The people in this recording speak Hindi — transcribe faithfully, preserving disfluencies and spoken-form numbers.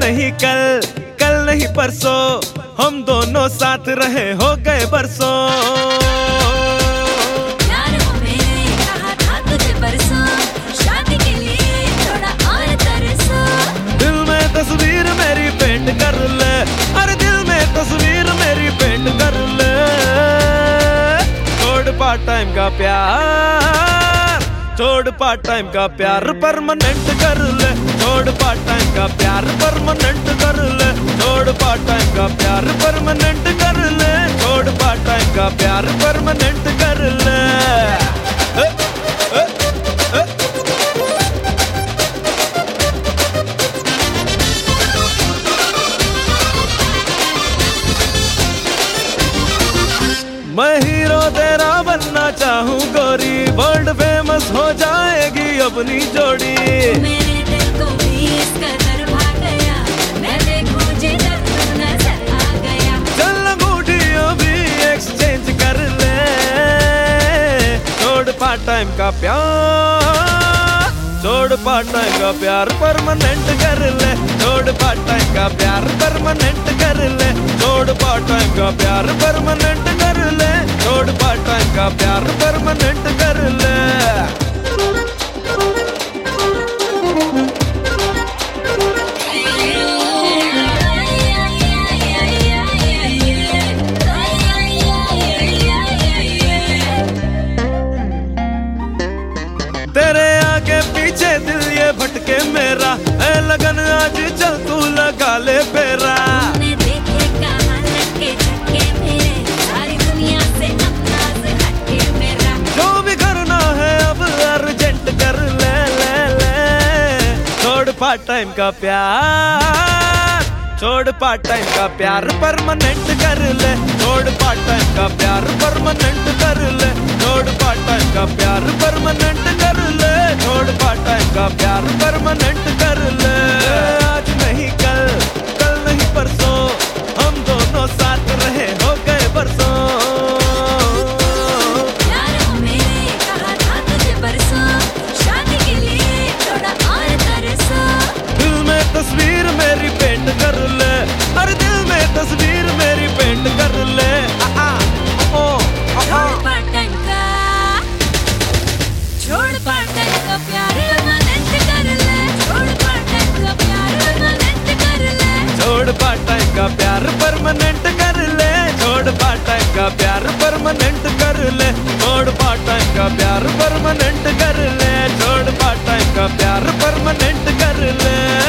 नहीं कल, कल नहीं परसों, हम दोनों साथ रहे हो गए बरसों। प्यार हो मेरे कहा था तुझे परसों, शादी के लिए थोड़ा और तरसो। दिल में तस्वीर मेरी पेंट कर ले, अरे दिल में तस्वीर मेरी पेंट कर ले। छोड़ पार्ट टाइम का प्यार, छोड़ पार्ट टाइम का प्यार परमानेंट कर ले। छोड़ पार्ट टाइम का प्यार परमानेंट कर ले। छोड़ पार्ट टाइम का प्यार परमानेंट कर ले। छोड़ पार्ट टाइम का प्यार परमानेंट कर ले। ए, ए, ए। मैं हीरो तेरा बनना चाहूँ गोरी, वर्ल्ड फेमस हो जाएगी अपनी जोड़ी। मेरे दिल को भी इस कदर भा गया, मैं देखूं जिधर तू नजर आ गया। चल अंगूठियों भी एक्सचेंज कर ले। छोड़ पार्ट टाइम का प्यार, छोड़ पार्ट टाइम का प्यार परमानेंट कर ले। छोड़ पार्ट टाइम का प्यार परमानेंट कर ले। छोड़ पार्ट टाइम का प्यार परमानेंट कर ले। छोड़ पार्ट टाइम का प्यार परमानेंट कर ले। तेरे आगे पीछे दिल ये भटके मेरा, ऐ लगन आज चल तू लगा ले फेरा। तूने देखे कहाँ लटके झटके मेरे, सारी दुनिया से अपना से हटके मेरा। जो भी करना है अब अर्जेंट कर ले ले ले। छोड़ पार्ट टाइम का प्यार, छोड़ पार्ट टाइम का प्यार परमानेंट कर ले। छोड़ पार्ट टाइम का प्यार परमानेंट कर ले। छोड़ पार्ट टाइम का प्यार परमानेंट कर ले। छोड़ पार्ट टाइम का प्यार परमानेंट कर ले। आज नहीं कल, कल नहीं परसों, हम दोनों साथ रहे हो गए बरसों। प्यार हो मेरे कहा था तुझे परसों, शादी के लिए थोड़ा और तरसो। दिल में तस्वीर मेरी पेंट कर ले, अरे दिल में तस्वीर मेरी पेंट कर ले। आ, आ, ओ, आ, आ। छोड़ पार्ट टाइम का, छोड़ पार्ट टाइम का प्यार परमानेंट कर ले। छोड़ पार्ट टाइम का प्यार परमानेंट कर ले। छोड़ पार्ट टाइम का प्यार परमानेंट कर ले। छोड़ पार्ट टाइम का प्यार परमानेंट कर ले। छोड़ पार्ट टाइम का प्यार परमानेंट कर ले। छोड़ पार्ट टाइम का प्यार परमानेंट कर ले।